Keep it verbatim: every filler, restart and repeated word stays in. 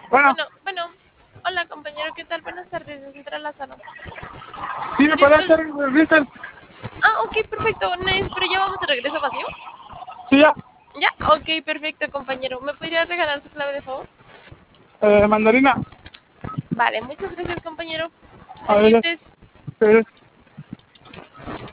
Bueno, Bueno, bueno. Hola, compañero, ¿qué tal? Buenas tardes, entra a la sala. sí me puede Disculpe. hacer el reset. Ah, ok, perfecto. Nice, pero ya vamos de regreso vacío. Sí, ya. Ya, ok, perfecto, compañero. ¿Me podría regalar su clave de favor? Eh, mandarina. Vale, muchas gracias, compañero. A ver, Pendientes. eh,